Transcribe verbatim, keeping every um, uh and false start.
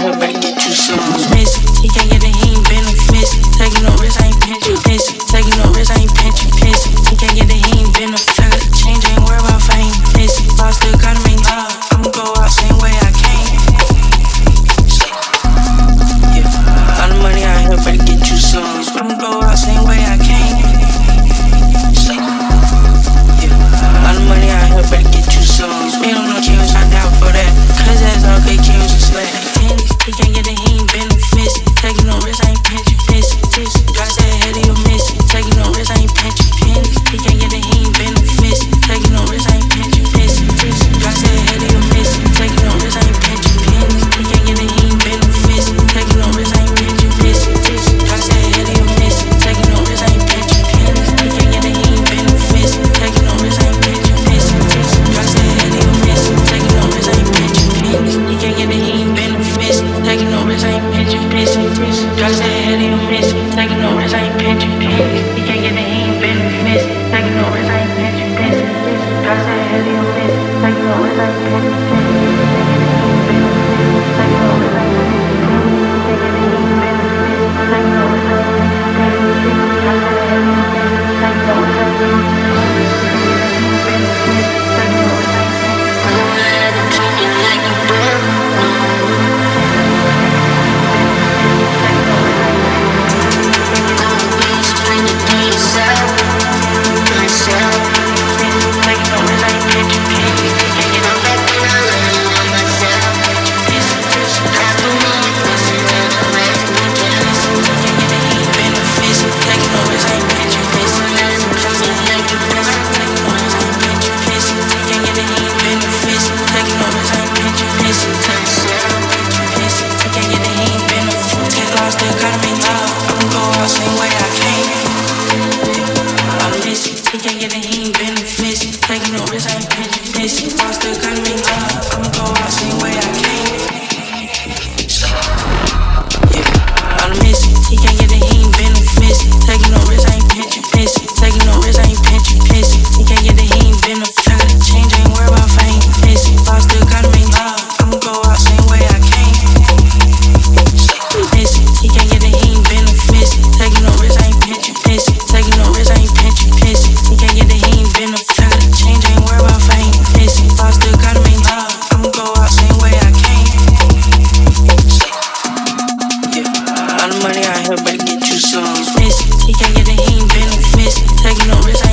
here, better get you some. Missy, he can't get it, he ain't benefits. Taking no risks, I ain't pinching. Missy, taking no risks, I ain't pinching. Missy, he can't get it, he ain't benefits. I got a change, ain't worried about fame. Missy, I still gotta maintain. I'ma go out same way I came. Yeah, all the money out here, better get you some. I'ma go out same way I came. Yeah, all the money out here, better get you some. Me don't know kills, I doubt for that. Cause that's all good kills and slack. He can't get it, he ain't benefits. Taking no risks, I ain't pinching. Missy, God said ahead of your miss. Taking no risks, I ain't pinching. Pennies, he can't get it, he ain't benefits. Taking no risks, I ain't pinching. Missy, God said ahead of your miss. Taking no risks, I ain't pinching. Pennies, he can't get it, he ain't benefits. Taking no risks, I ain't pinching. Missy, God said ahead of your miss. Taking no risks, I ain't pinching. Pennies, he can't get it, he ain't benefits. Taking no risks, I ain't pinching. Missy, God said ahead of your miss. Taking no risks, I ain't pinching. Pennies, he can't get it, he ain't benefits. Taking no risks, I ain't pinching. Missy, God said ahead of your miss. Taking no risks, I ain't pinching. Pennies, he can't get it, he ain't benefits. Taking no risks, I ain't pinching. Missy, God said ahead of your miss. Taking no risks, I ain't pinching. Taking no risks, I ain't pinching. Money out here, better get you some. Missy, he can't get it, he ain't benefits. Taking no risks.